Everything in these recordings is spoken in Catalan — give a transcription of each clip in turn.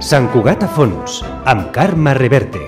Sant Cugat a fons, amb Carme Reverte.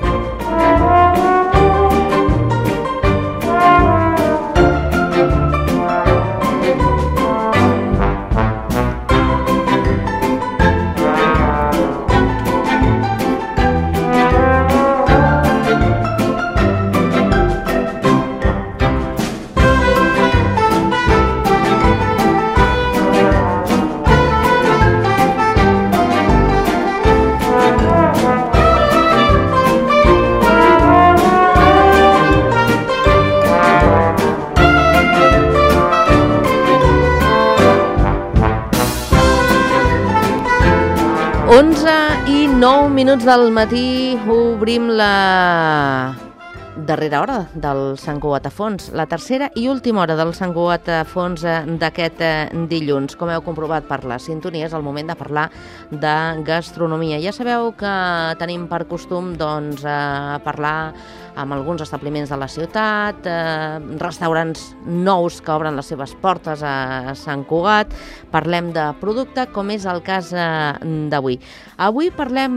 Minuts del matí, obrim la darrera hora del Sant Cugat a fons, la tercera i última hora del Sant Cugat a fons d'aquest dilluns. Com heu comprovat per la sintonia, és el moment de parlar de gastronomia. Ja sabeu que tenim per costum parlar amb alguns establiments de la ciutat, restaurants nous que obren les seves portes a Sant Cugat. Parlem de producte, com és el cas d'avui. Avui parlem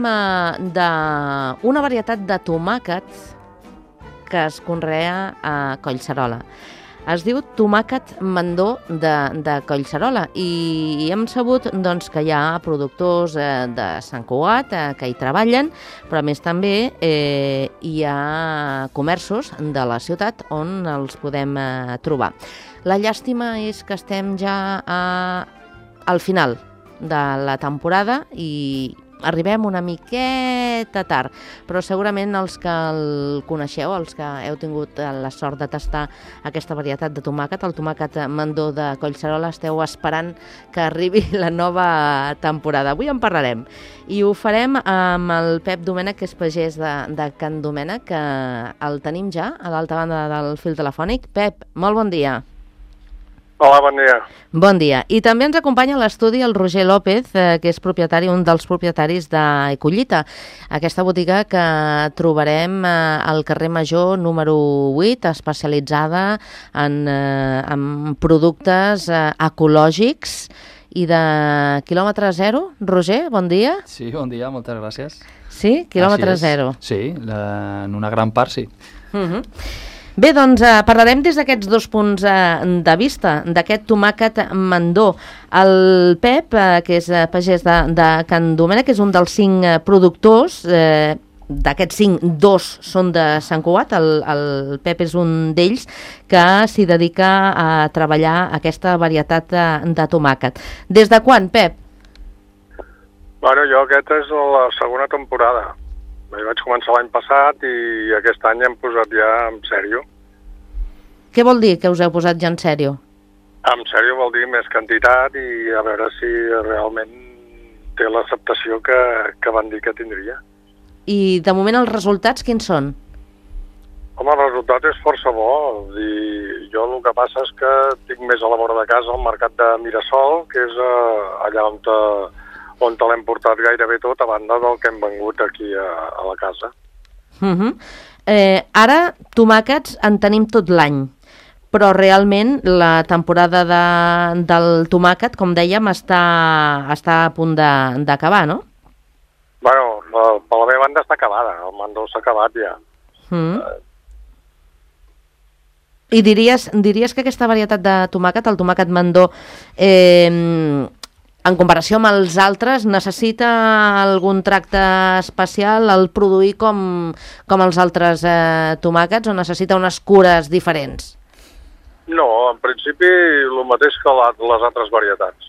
d'una varietat de tomàquet que es conrea a Collserola. Es diu tomàquet mandó de Collserola i hem sabut que hi ha productors de Sant Cugat que hi treballen, però a més també hi ha comerços de la ciutat on els podem trobar. La llàstima és que estem ja al final de la temporada i arribem una miqueta tard, però segurament els que el coneixeu, els que heu tingut la sort de tastar aquesta varietat de tomàquet, el tomàquet mandó de Collserola, esteu esperant que arribi la nova temporada. Avui en parlarem i ho farem amb el Pep Domènech, que és pagès de Can Domènech, que el tenim ja a l'altra banda del fil telefònic. Pep, molt bon dia. Hola, bon dia. Bon dia. I també ens acompanya a l'estudi el Roger López, que és un dels propietaris d'Ecollita, aquesta botiga que trobarem al carrer Major número 8, especialitzada en productes ecològics i de quilòmetre zero. Roger, bon dia. Sí, bon dia, moltes gràcies. Sí? Quilòmetre zero. Sí, en una gran part sí. Bé, doncs parlarem des d'aquests dos punts de vista, d'aquest tomàquet mandó. El Pep, que és pagès de Can Domènech, que és un dels 5 productors, d'aquests 5, 2 són de Sant Cugat. El Pep és un d'ells que s'hi dedica a treballar aquesta varietat de tomàquet. Des de quan, Pep? Bueno, jo aquesta és la segona temporada. Hi vaig començar l'any passat i aquest any hem posat ja en sèrio. Què vol dir que us heu posat ja en sèrio? En sèrio vol dir més quantitat i a veure si realment té l'acceptació que van dir que tindria. I de moment els resultats quins són? Home, el resultat és força bo. Jo el que passa és que tinc més a la vora de casa el mercat de Mirasol, que és allà on l'hem portat gairebé tot, a banda del que hem vengut aquí a la casa. Ara, tomàquets en tenim tot l'any, però realment la temporada del tomàquet, com dèiem, està a punt d'acabar, no? Bueno, per la meva banda està acabada, el mandó s'ha acabat ja. I diries que aquesta varietat de tomàquet, el tomàquet mandó, en comparació amb els altres, necessita algun tracte especial al produir com els altres tomàquets o necessita unes cures diferents? No, en principi el mateix que les altres varietats.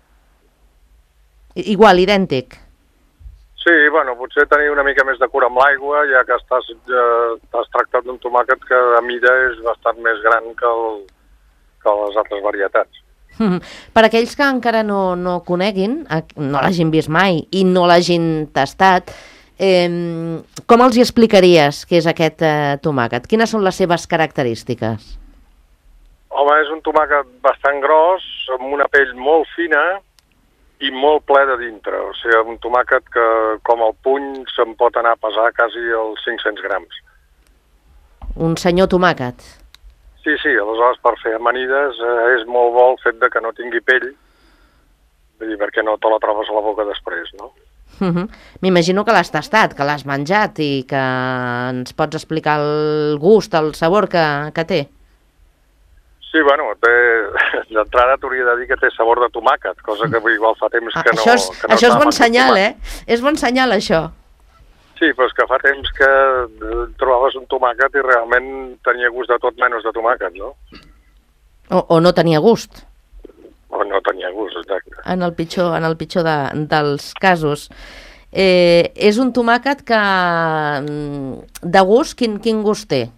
Igual, idèntic? Sí, bueno, potser tenir una mica més de cura amb l'aigua, ja que has tractat d'un tomàquet que a mida és bastant més gran que les altres varietats. Per aquells que encara no coneguin, no l'hagin vist mai i no l'hagin tastat, com els hi explicaries què és aquest tomàquet? Quines són les seves característiques? Home, és un tomàquet bastant gros, amb una pell molt fina i molt ple de dintre. O sigui, un tomàquet que, com el puny, se'n pot anar a pesar quasi els 500 grams. Un senyor tomàquet. Sí, aleshores per fer amanides és molt bo el fet de que no tingui pell, vull dir, perquè no te la trobes a la boca després, no? M'imagino que l'has tastat, que l'has menjat i que ens pots explicar el gust, el sabor que té. Sí, bueno, d'entrada t'hauria de dir que té sabor de tomàquet, cosa que igual fa temps que no... Això és bon senyal, És bon senyal, això. Sí, però és que fa temps que trobaves un tomàquet i realment tenia gust de tot menys de tomàquet, no? O no tenia gust. O no tenia gust, exacte. En el pitjor dels casos. És un tomàquet que, de gust, quin gust té?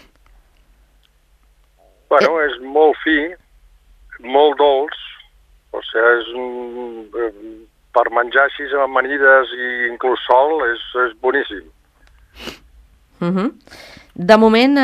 Bueno, és molt fi, molt dolç, o sigui, és per menjar així amb amanides i inclús sol és boníssim. De moment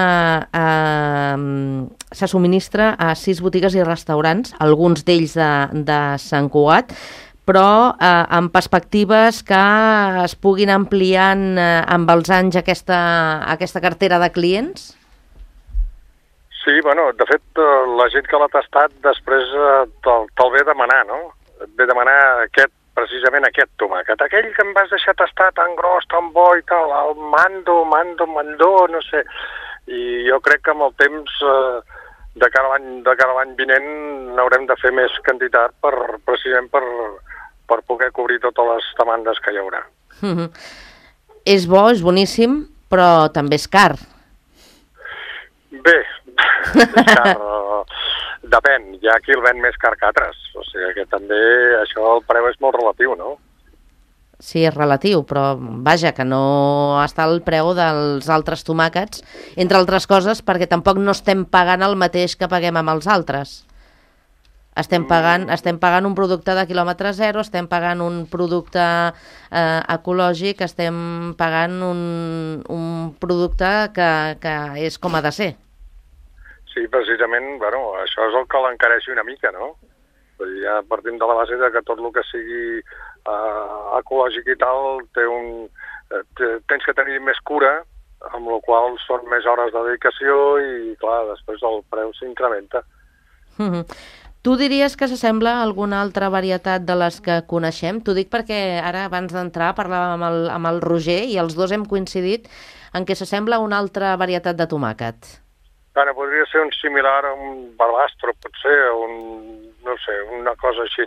se subministra a 6 botigues i restaurants, alguns d'ells de Sant Cugat, però amb perspectives que es puguin ampliant amb els anys aquesta cartera de clients? Sí, bueno, de fet, la gent que l'ha tastat després te'l ve a demanar, no? Et ve a demanar precisament aquest tomàquet. Aquell que em vas deixar tastar tan gros, tan bo i tal, el mando, no sé. I jo crec que amb el temps, de cara a l'any vinent, n'haurem de fer més quantitat precisament per poder cobrir totes les demandes que hi haurà. És bo, és boníssim, però també és car. Bé, és car, depèn, hi ha qui el ven més car que altres, o sigui que també això el preu és molt relatiu, no? Sí, és relatiu, però vaja, que no està al preu dels altres tomàquets, entre altres coses perquè tampoc no estem pagant el mateix que paguem amb els altres. Estem pagant un producte de quilòmetre zero, estem pagant un producte ecològic, estem pagant un producte que és com ha de ser. Sí, precisament, bueno, això és el que l'encareixi una mica, no? Vull dir, ja partim de la base de que tot el que sigui ecològic i tal tens que tenir més cura, amb la qual són més hores de dedicació i, clar, després el preu s'incrementa. Tu diries que s'assembla a alguna altra varietat de les que coneixem? T'ho dic perquè ara, abans d'entrar, parlàvem amb el Roger i els dos hem coincidit en què s'assembla a una altra varietat de tomàquet. Bueno, podria ser un similar a un barbastro, potser, no sé, una cosa així.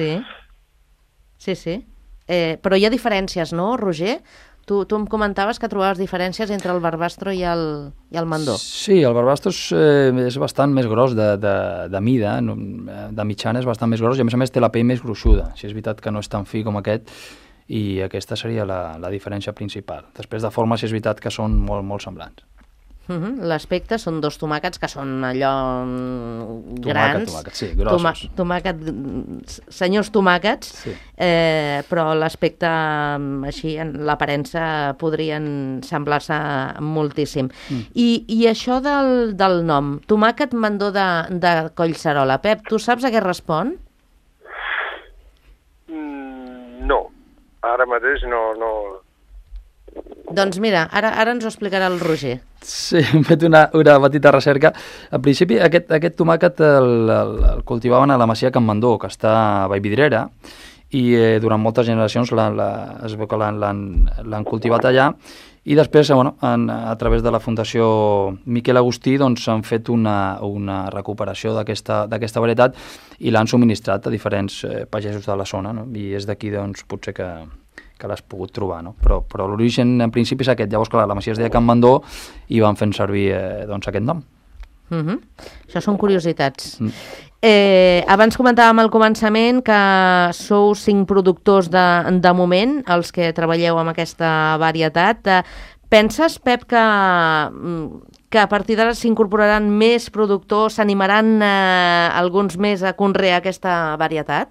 Sí. Però hi ha diferències, no, Roger? Tu em comentaves que trobaves diferències entre el barbastro i el mandó. Sí, el barbastro és bastant més gros de mida, de mitjana és bastant més gros i a més té la pell més gruixuda. Sí, és veritat que no és tan fi com aquest i aquesta seria la diferència principal. Després de forma sí és veritat que són molt, molt semblants. L'aspecte són dos tomàquets que són allò grans. Tomàquet, sí, grossos. Senyors tomàquets, sí. Però l'aspecte així, en l'aparença podrien semblar-se moltíssim. I això del nom, tomàquet mandó de Collserola. Pep, tu saps a què respon? No, ara mateix no. Doncs mira, ara ens ho explicarà el Roger. Sí, hem fet una petita recerca. Al principi aquest tomàquet el cultivaven a la masia Can Mandó, que està a Vallvidrera, i durant moltes generacions es veu que l'han cultivat allà, i després, a través de la Fundació Miquel Agustí, doncs han fet una recuperació d'aquesta varietat i l'han subministrat a diferents pagesos de la zona, no? I és d'aquí, doncs, potser que l'has pogut trobar, no? Però l'origen en principi és aquest. Llavors, clar, la masia es deia Can Mandó i van fent servir aquest nom. Això són curiositats. Abans comentàvem al començament que sou 5 productors de moment, els que treballeu amb aquesta varietat. Penses, Pep, que a partir d'ara s'incorporaran més productors, s'animaran alguns més a conrear aquesta varietat?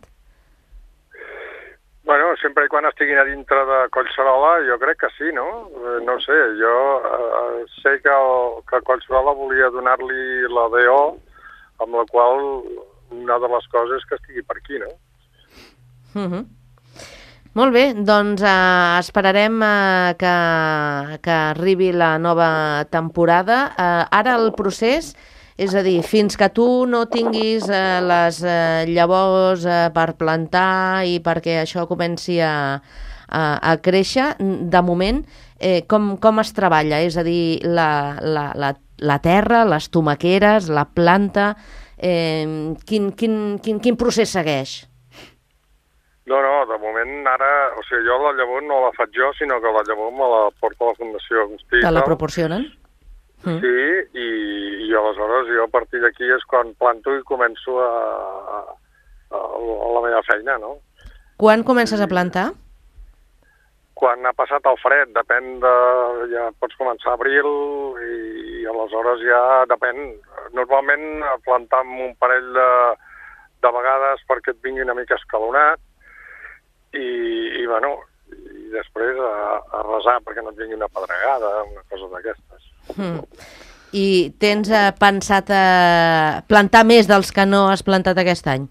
Bueno, sempre i quan estiguin a dintre de Collserola, jo crec que sí, no? No sé, jo sé que Collserola volia donar-li la DO, amb la qual una de les coses és que estigui per aquí, no? Molt bé, doncs esperarem que arribi la nova temporada. Ara el procés És a dir, fins que tu no tinguis les llavors per plantar i perquè això comenci a créixer, de moment, com es treballa? És a dir, la terra, les tomaqueres, la planta, quin procés segueix? No, de moment ara, o sigui, jo la llavor no la faig jo, sinó que la llavor me la porta la Fundació Agustí. Te la proporcionen? Sí, i aleshores jo a partir d'aquí és quan planto i començo a la meva feina, no? Quan comences a plantar? Quan ha passat el fred, depèn de... ja pots començar a abril i aleshores ja depèn. Normalment plantar amb un parell de vegades perquè et vingui una mica escalonat i bueno, i després a resar perquè no et vingui una pedregada, una cosa d'aquestes. I tens pensat plantar més dels que no has plantat aquest any?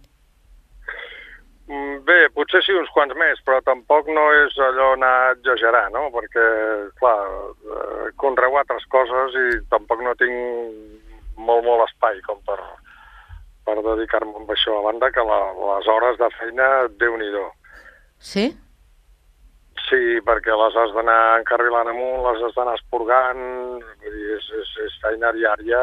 Bé, potser sí uns quants més, però tampoc no és allò anar a exagerar, no? Perquè, clar, conreu altres coses i tampoc no tinc molt espai com per dedicar-me a això. A banda que les hores de feina, Déu-n'hi-do. Sí? Sí, perquè les has d'anar encarrilant amunt, les has d'anar esporgant, vull dir, és feina diària.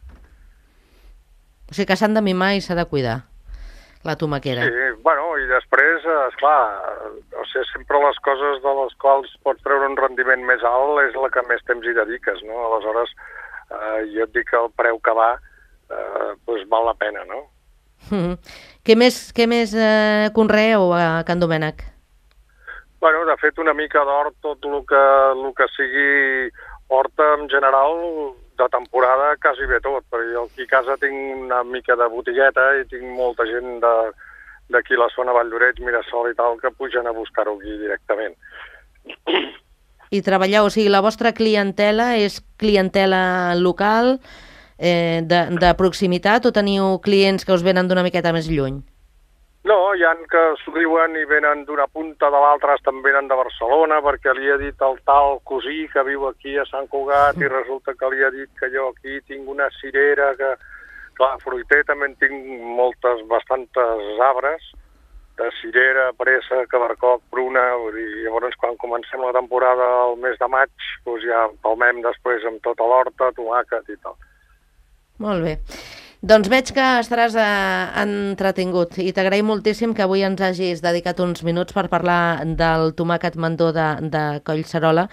O sigui que s'han de mimar i s'ha de cuidar, la tomaquera. Sí, bueno, i després, esclar, o sigui, sempre les coses de les quals pots treure un rendiment més alt és la que més temps hi dediques, no? Aleshores, jo et dic que el preu que va, doncs val la pena, no? Què més conreeu a Can Domènec? Bueno, de fet, una mica d'hort, tot el que sigui horta en general, de temporada quasi bé tot, perquè jo aquí a casa tinc una mica de botigueta i tinc molta gent d'aquí la zona Vall d'Oreig, Mirasol i tal, que pugen a buscar-ho aquí directament. I treballeu, o sigui, la vostra clientela és clientela local, de proximitat, o teniu clients que us venen d'una miqueta més lluny? No, hi ha que s'ho diuen i venen d'una punta de l'altra, estan venen de Barcelona perquè li ha dit el tal cosí que viu aquí a Sant Cugat i resulta que li ha dit que jo aquí tinc una cirera que... Clar, fruiter també en tinc bastantes arbres, de cirera, pressa, cabarcoc, pruna, vull dir, llavors quan comencem la temporada al mes de maig, doncs ja palmem després amb tota l'horta, tomàquet i tal. Molt bé. Doncs veig que estaràs entretingut i t'agraïm moltíssim que avui ens hagis dedicat uns minuts per parlar del tomàquet mandó de Collserola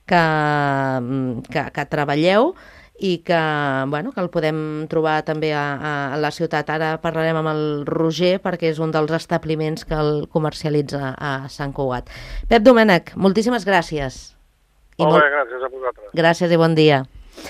que treballeu i que el podem trobar també a la ciutat. Ara parlarem amb el Roger perquè és un dels establiments que el comercialitza a Sant Cugat. Pep Domènec, moltíssimes gràcies. Molt bé, gràcies a vosaltres. Gràcies i bon dia.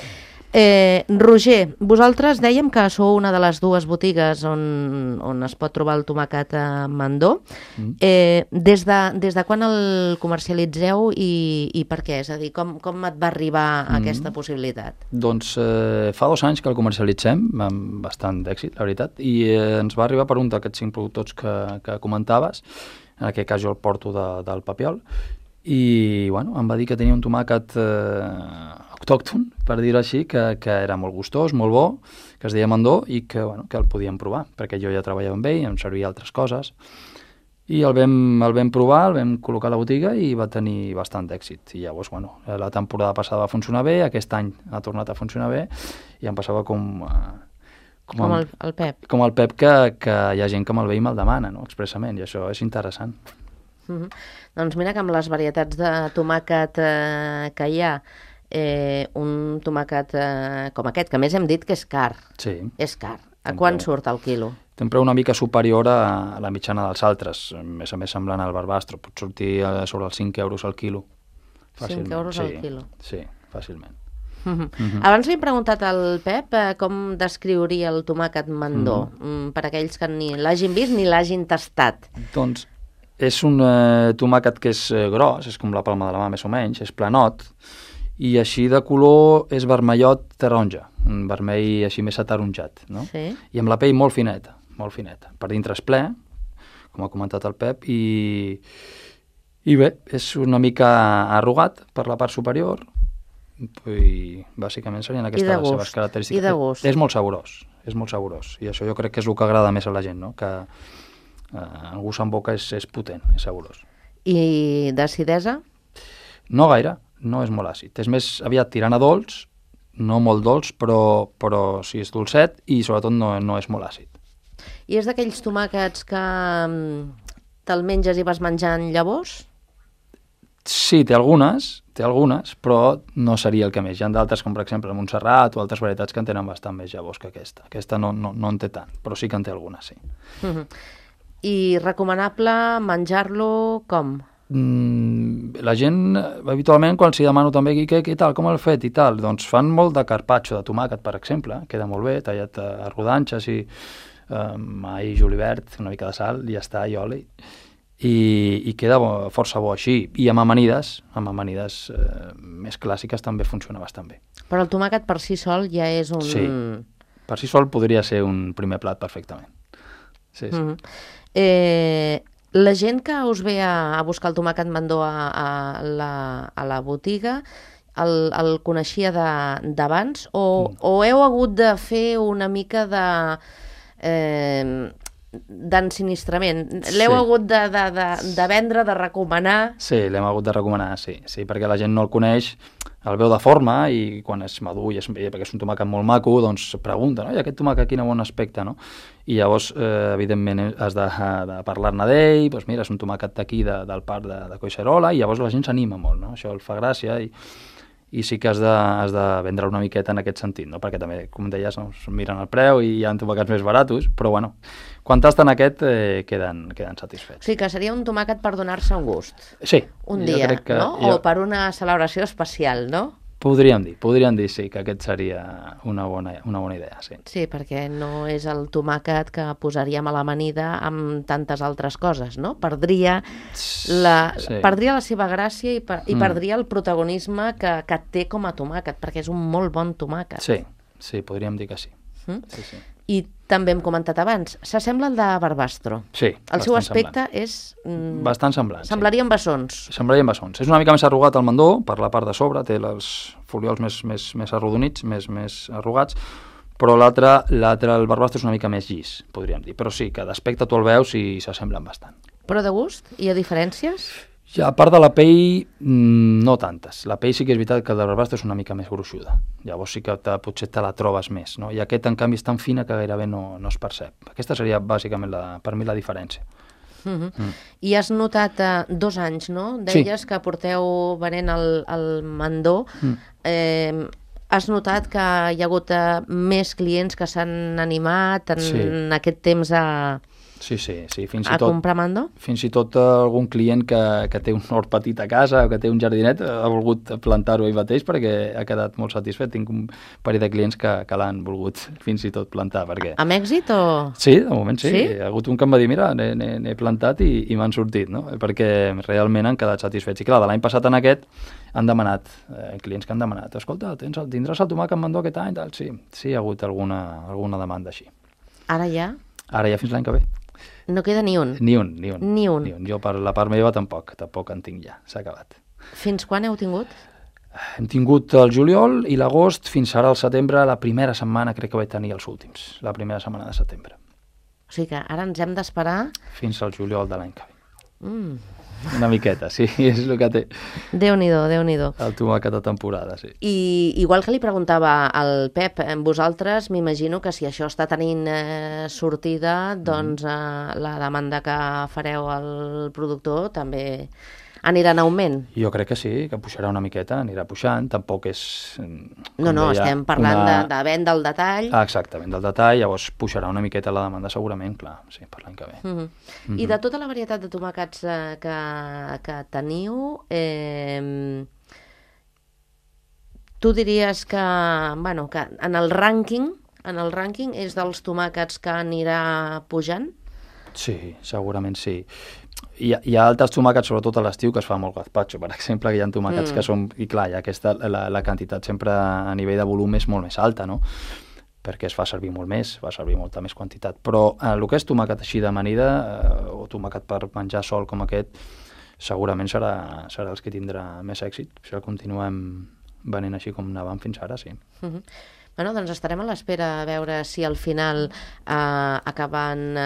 Roger, vosaltres dèiem que sou una de les dues botigues on es pot trobar el tomàquet mandó. Des de quan el comercialitzeu i per què? És a dir, com et va arribar aquesta possibilitat? Doncs fa 2 anys que el comercialitzem, amb bastant d'èxit, la veritat, i ens va arribar per un d'aquests 5 productors que comentaves, en aquest cas jo el porto del Papiol, i em va dir que tenia un tomàquet autòcton, per dir-ho així, que era molt gustós, molt bo, que es deia mandó i que el podíem provar, perquè jo ja treballava amb ell, em servia altres coses, i el vam provar, el vam col·locar a la botiga i va tenir bastant d'èxit. I llavors, la temporada passada va funcionar bé, aquest any ha tornat a funcionar bé, i em passava com el Pep. Com el Pep, que hi ha gent que me'l ve i me'l demana, no? Expressament, i això és interessant. Doncs mira que amb les varietats de tomàquet que hi ha, un tomàquet com aquest, que a més hem dit que és car. Sí. És car. A quant surt el quilo? Té un preu una mica superior a la mitjana dels altres, a més semblant al barbastro, pot sortir sobre els 5 euros al quilo. 5 euros al quilo. Sí, fàcilment. Abans li he preguntat al Pep com descriuria el tomàquet mandó, per aquells que ni l'hagin vist ni l'hagin tastat. Doncs és un tomàquet que és gros, és com la palma de la mà més o menys, és planot, i així de color és vermellot taronja, un vermell així més ataronjat, no? Sí. I amb la pell molt fineta. Per dintre és ple, com ha comentat el Pep, i bé, és una mica arrugat per la part superior I bàsicament serien aquestes les seves característiques. I de gust? És molt saborós. I això jo crec que és el que agrada més a la gent, no? Que el gust en boca és potent, és saborós. I d'acidesa? No gaire, no és molt àcid. És més aviat tirant a dolç, no molt dolç, però sí és dolcet i sobretot no és molt àcid. I és d'aquells tomàquets que te'l menges i vas menjant llavors? Sí, té algunes, però no seria el que més. Hi ha d'altres, com per exemple el Montserrat o altres varietats que en tenen bastant més llavors que aquesta. Aquesta no en té tant, però sí que en té algunes, sí. I recomanable menjar-lo com? La gent, habitualment, quan s'hi demano també què tal, com el fet i tal, doncs fan molt de carpaccio de tomàquet, per exemple, queda molt bé, tallat a rodanxes i all, julivert, una mica de sal, i ja està, i oli. I queda força bo així. I amb amanides més clàssiques també funciona bastant bé. Però el tomàquet per si sol ja és un... Sí, per si sol podria ser un primer plat perfectament. Sí. La gent que us ve a buscar el tomàquet mandó a la botiga el coneixia d'abans o heu hagut de fer una mica d'ensinistrament? L'heu hagut de vendre, de recomanar? Sí, l'hem hagut de recomanar, sí, perquè la gent no el coneix, el veu de forma i quan és madur i perquè és un tomàquet molt maco, doncs pregunta, no? I aquest tomàquet quin bon aspecte, no? I llavors, evidentment, has de parlar-ne d'ell, doncs mira, és un tomàquet d'aquí, del parc de Collserola, i llavors la gent s'anima molt, no? Això el fa gràcia i sí que has de vendre una miqueta en aquest sentit, no? Perquè també, com deies, no? Miren el preu i hi ha tomàquets més baratos, però bueno, quan tasten aquest queden satisfets. Sí, que seria un tomàquet per donar-se un gust. Sí. Un dia, no? O per una celebració especial, no? Podríem dir, sí, que aquest seria una bona idea, sí. Sí, perquè no és el tomàquet que posaríem a l'amanida amb tantes altres coses, no? Perdria la seva gràcia i perdria el protagonisme que té com a tomàquet, perquè és un molt bon tomàquet. Sí, podríem dir que sí. Sí. I també hem comentat abans, s'assembla al de Barbastro. Sí, el seu aspecte és... bastant semblant, Semblarien bessons. Semblarien bessons. És una mica més arrugat el mandó, per la part de sobre, té els foliols més arrodonits, més arrugats, però l'altre, el Barbastro és una mica més llis, podríem dir. Però sí, que d'aspecte tu el veus i s'assemblen bastant. Però de gust? Hi ha diferències? Ja, a part de la pell, no tantes. La pell sí que és veritat que el de Barbastro és una mica més gruixuda. Llavors sí que potser te la trobes més, no? I aquest, en canvi, és tan fina que gairebé no es percep. Aquesta seria, bàsicament, per mi la diferència. I has notat 2 anys, no? Deies que porteu venent el mandó. Has notat que hi ha hagut més clients que s'han animat en aquest temps Sí, fins i tot comprar mandó? Fins i tot algun client que té un hort petit a casa o que té un jardinet ha volgut plantar-ho ell mateix perquè ha quedat molt satisfet. Tinc un parell de clients que l'han volgut fins i tot plantar. Perquè... Amb èxit o...? Sí, de moment sí. Hi ha hagut un que em va dir, mira, n'he plantat i m'han sortit, no? Perquè realment han quedat satisfets. I clar, de l'any passat en aquest han demanat, clients que han demanat, escolta, tindràs el tomàquet amb mandó aquest any? Sí, hi ha hagut alguna demanda així. Ara ja? Ara ja fins l'any que ve. No queda ni un? Ni un. Jo per la part meva tampoc en tinc ja, s'ha acabat. Fins quan heu tingut? Hem tingut el juliol i l'agost, fins ara al setembre, la primera setmana crec que vaig tenir els últims, la primera setmana de setembre. O sigui que ara ens hem d'esperar... Fins al juliol de l'any que ve. Una miqueta, sí, és el que té. Déu-n'hi-do. El tomàquet de temporada, sí. I igual que li preguntava al Pep, vosaltres m'imagino que si això està tenint sortida, doncs la demanda que fareu al productor també anirà en augment. Jo crec que sí, que pujarà una miqueta, anirà pujant, tampoc és... No, estem parlant de venda al detall. Exactament, del detall, llavors pujarà una miqueta la demanda segurament, clar, sí, per l'any que ve. I de tota la varietat de tomàquets que teniu, tu diries que en el rànquing és dels tomàquets que anirà pujant? Sí, segurament sí. Hi ha altres tomàquets, sobretot a l'estiu, que es fa molt gazpacho, per exemple, que hi ha tomàquets que són... I clar, la quantitat sempre a nivell de volum és molt més alta, no? Perquè es fa servir molt més, fa servir molta més quantitat. Però el que és tomàquet així d'amanida, o tomàquet per menjar sol com aquest, segurament serà els que tindrà més èxit, si el continuem venent així com anàvem fins ara, sí. Bueno, doncs estarem a l'espera a veure si al final acaben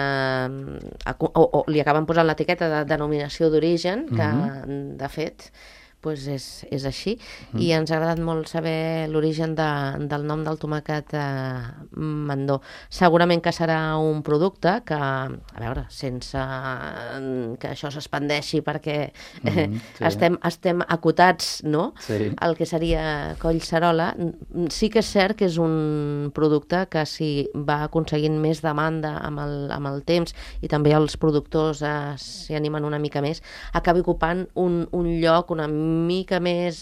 o li acaben posant l'etiqueta de denominació d'origen, que de fet és així, i ens ha agradat molt saber l'origen del nom del tomàquet Mandó. Segurament que serà un producte que, a veure, sense que això s'expandeixi perquè estem acotats, no?, el que seria Collserola, sí que és cert que és un producte que si va aconseguint més demanda amb el temps i també els productors s'hi animen una mica més, acabi ocupant un lloc una mica més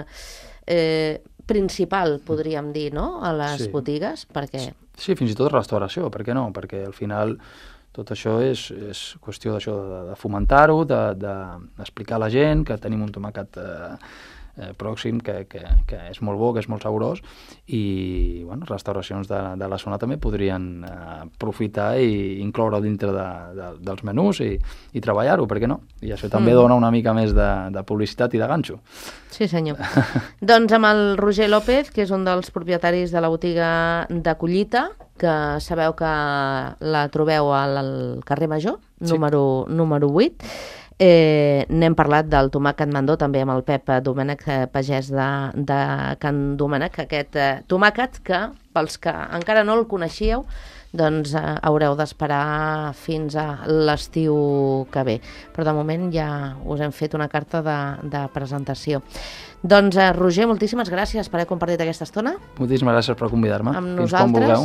principal, podríem dir, no?, a les botigues, perquè... Sí, fins i tot restauració, per què no? Perquè al final tot això és qüestió d'això, de fomentar-ho, d'explicar a la gent que tenim un tomàquet pròxim, que és molt bo, que és molt saborós, i bueno, restauracions de la zona també podrien aprofitar i incloure dintre dels menús i treballar-ho, per què no? I això també dona una mica més de publicitat i de ganxo. Sí, senyor. Doncs amb el Roger López, que és un dels propietaris de la botiga de Collita, que sabeu que la trobeu al carrer Major, número 8, n'hem parlat del tomàquet Mandó també amb el Pep Domènech, pagès de Can Domènech, aquest tomàquet que, pels que encara no el coneixíeu, doncs haureu d'esperar fins a l'estiu que ve. Però de moment ja us hem fet una carta de presentació. Doncs Roger, moltíssimes gràcies per haver compartit aquesta estona. Moltíssimes gràcies per convidar-me. Amb nosaltres.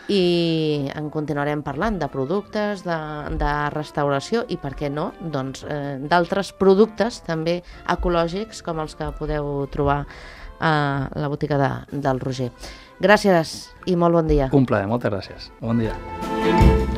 I en continuarem parlant de productes, de restauració i, per què no, doncs, d'altres productes també ecològics com els que podeu trobar a la botiga del Roger. Gràcies i molt bon dia. Un plaer, moltes gràcies. Bon dia.